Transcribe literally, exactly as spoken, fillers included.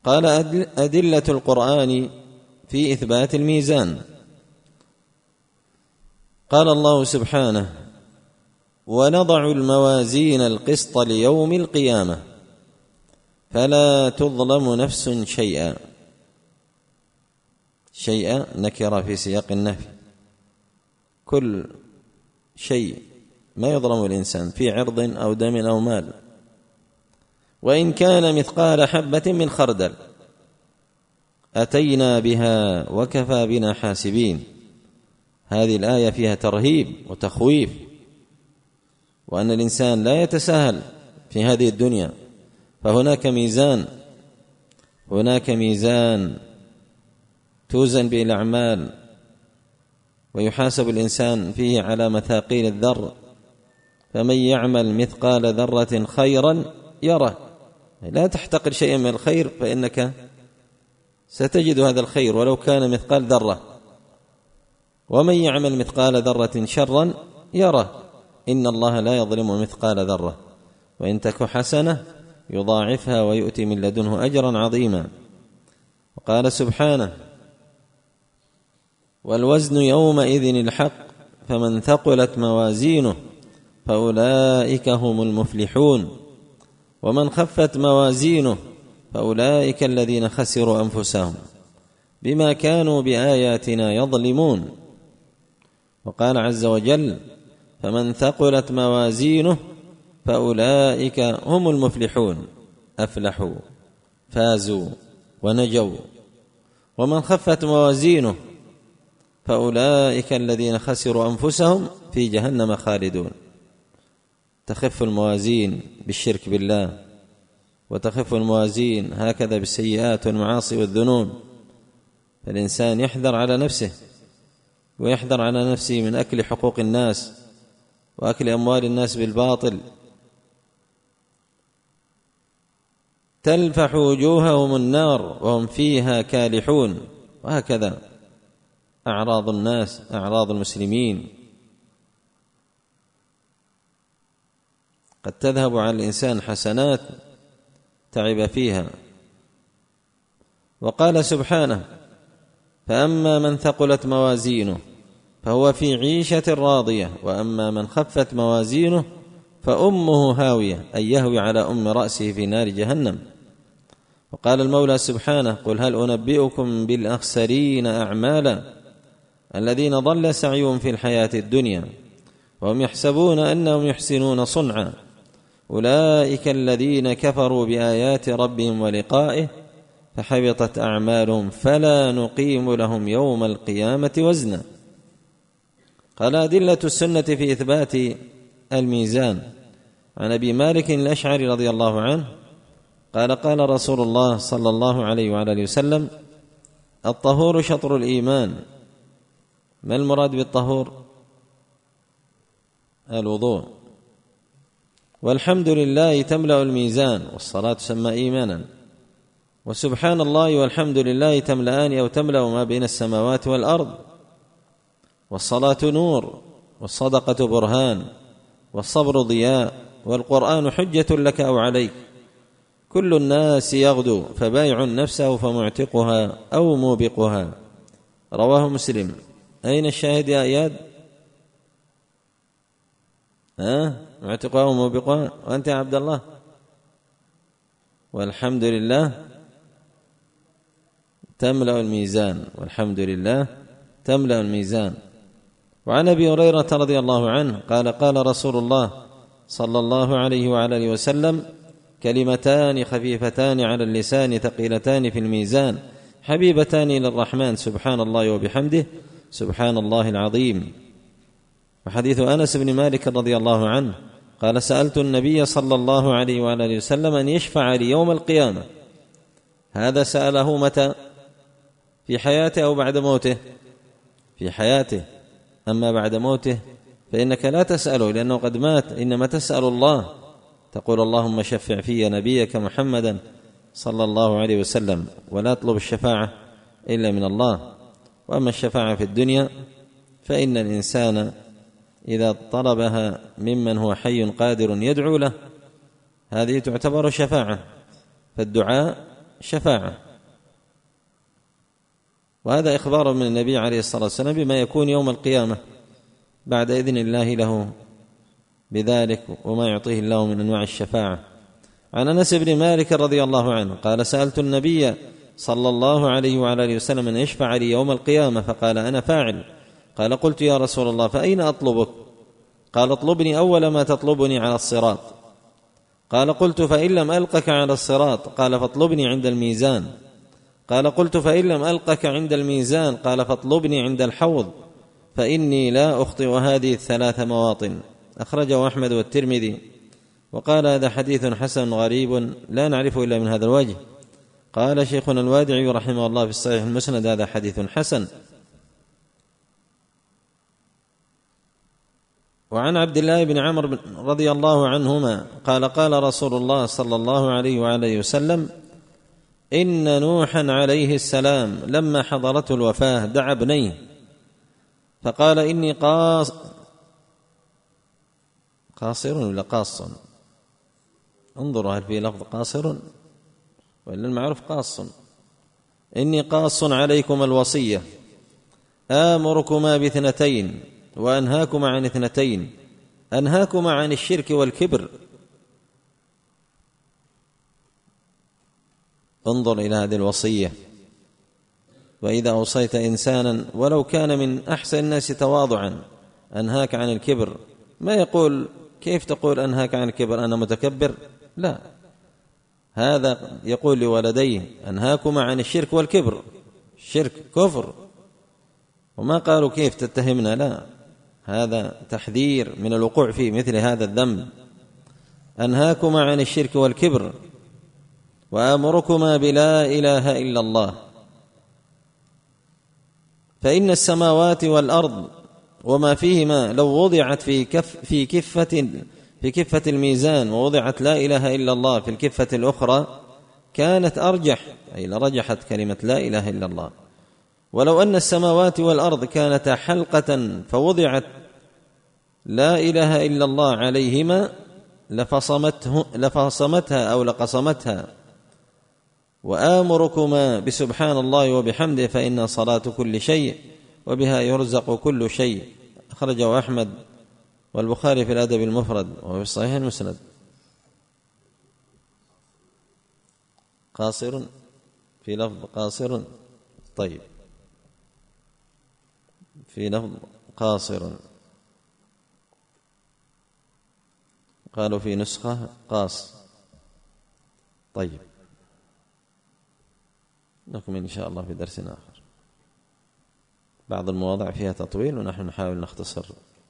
قال: أدلة القرآن في إثبات الميزان. قال الله سبحانه: ونضع الموازين القسط ليوم القيامة فلا تظلم نفس شيئا. شيئا نكرة في سياق النفي، كل شيء ما يظلم الإنسان في عرض أو دم أو مال، وإن كان مثقال حبة من خردل أتينا بها وكفى بنا حاسبين. هذه الآية فيها ترهيب وتخويف، وأن الإنسان لا يتساهل في هذه الدنيا، فهناك ميزان هناك ميزان توزن به الأعمال ويحاسب الإنسان فيه على مثاقيل الذر، فمن يعمل مثقال ذرة خيرا يره. لا تحتقر شيئا من الخير، فإنك ستجد هذا الخير ولو كان مثقال ذرة. ومن يعمل مثقال ذرة شرا يره، إن الله لا يظلم مثقال ذرة، وإن تك حسنة يضاعفها ويؤتي من لدنه أجرا عظيما. وقال سبحانه: والوزن يومئذ الحق فمن ثقلت موازينه فأولئك هم المفلحون ومن خفت موازينه فأولئك الذين خسروا أنفسهم بما كانوا بآياتنا يظلمون. وقال عز وجل: فمن ثقلت موازينه فأولئك هم المفلحون، أفلحوا فازوا ونجوا. ومن خفت موازينه فأولئك الذين خسروا أنفسهم في جهنم خالدون. تخف الموازين بالشرك بالله، وتخف الموازين هكذا بالسيئات والمعاصي والذنوب، فالإنسان يحذر على نفسه ويحذر على نفسه من أكل حقوق الناس وأكل أموال الناس بالباطل. تلفح وجوههم النار وهم فيها كالحون. وهكذا أعراض الناس، أعراض المسلمين، قد تذهب على الإنسان حسنات تعب فيها. وقال سبحانه: فأما من ثقلت موازينه فهو في عيشة راضية وأما من خفت موازينه فأمه هاوية، أي يهوي على أم رأسه في نار جهنم. وقال المولى سبحانه: قل هل أنبئكم بالأخسرين أعمالا الذين ضل سعيهم في الحياة الدنيا وهم يحسبون أنهم يحسنون صنعا أولئك الذين كفروا بآيات ربهم ولقائه فحبطت أعمالهم فلا نقيم لهم يوم القيامة وزنا. قال: أدلة السنة في إثبات الميزان. عن أبي مالك الأشعري رضي الله عنه قال: قال رسول الله صلى الله عليه وعلى وسلم: الطهور شطر الإيمان. ما المراد بالطهور؟ الوضوء. والحمد لله تملأ الميزان، والصلاة تسمى إيمانا. وسبحان الله والحمد لله تملأان أو تملأ ما بين السماوات والأرض. والصلاة نور، والصدقة برهان، والصبر ضياء، والقرآن حجة لك أو عليك. كل الناس يغدو فبايع نفسه فمعتقها أو موبقها. رواه مسلم. أين الشاهد يا إياد؟ ها؟ معتقها أو موبقها. وأنت يا عبد الله؟ والحمد لله تملأ الميزان، والحمد لله تملأ الميزان. وعن أبي هريرة رضي الله عنه قال: قال رسول الله صلى الله عليه وعلى آله وسلم: كلمتان خفيفتان على اللسان ثقيلتان في الميزان حبيبتان إلى الرحمن سبحان الله وبحمده سبحان الله العظيم. وحديث أنس بن مالك رضي الله عنه قال: سألت النبي صلى الله عليه وعلى آله وسلم أن يشفع لي يوم القيامة. هذا سأله متى؟ في حياته أو بعد موته؟ في حياته. أما بعد موته فإنك لا تسأله لأنه قد مات، إنما تسأل الله، تقول: اللهم شفع في نبيك محمدا صلى الله عليه وسلم، ولا تطلب الشفاعة إلا من الله. وأما الشفاعة في الدنيا فإن الإنسان إذا طلبها ممن هو حي قادر يدعو له هذه تعتبر شفاعة. فالدعاء شفاعة، وهذا إخبار من النبي عليه الصلاة والسلام بما يكون يوم القيامة بعد إذن الله له بذلك وما يعطيه الله من أنواع الشفاعة. عن أنس بن مالك رضي الله عنه قال: سألت النبي صلى الله عليه وعلى آله وسلم أن يشفع لي يوم القيامة فقال: أنا فاعل. قال: قلت يا رسول الله فأين أطلبك؟ قال: اطلبني أول ما تطلبني على الصراط. قال: قلت فإن لم ألقك على الصراط؟ قال: فاطلبني عند الميزان. قال: قلت فإن لم ألقك عند الميزان؟ قال: فاطلبني عند الحوض، فإني لا أخطئ هذه الثلاث مواطن. أخرجه أحمد والترمذي، وقال: هذا حديث حسن غريب لا نعرفه إلا من هذا الوجه. قال شيخنا الوادعي رحمه الله في الصحيح المسند: هذا حديث حسن. وعن عبد الله بن عمرو رضي الله عنهما قال: قال رسول الله صلى الله عليه وآله وسلم: إن نوحا عليه السلام لما حضرته الوفاة دعا ابنيه فقال: إني قاص قاصر ولا قاص؟ انظروا هل في لفظ قاصر وإلا المعروف قاص. إني قاص عليكم الوصية، آمركما باثنتين وأنهاكما عن اثنتين، أنهاكما عن الشرك والكبر. انظر إلى هذه الوصية. وإذا أوصيت إنسانا ولو كان من أحسن الناس تواضعا أنهاك عن الكبر، ما يقول: كيف تقول أنهاك عن الكبر، أنا متكبر؟ لا، هذا يقول لولديه: أنهاكما عن الشرك والكبر، الشرك كفر، وما قالوا كيف تتهمنا، لا، هذا تحذير من الوقوع في مثل هذا الذنب. أنهاكما عن الشرك والكبر وآمركما بلا إله إلا الله، فإن السماوات والأرض وما فيهما لو وضعت في كف في كفة في كفة الميزان ووضعت لا إله إلا الله في الكفة الأخرى كانت أرجح، أي لرجحت كلمة لا إله إلا الله. ولو أن السماوات والأرض كانتا حلقة فوضعت لا إله إلا الله عليهما لفصمته لفصمتها أو لقصمتها. وآمركما بسبحان الله وبحمده فإن صلاة كل شيء وبها يرزق كل شيء. أخرجه أحمد والبخاري في الأدب المفرد وفي الصحيح المسند. قاصر في لفظ قاصر، طيب، في لفظ قاصر، قالوا في نسخة قاص. طيب، نكمل إن شاء الله في درس آخر. بعض المواضع فيها تطويل ونحن نحاول نختصر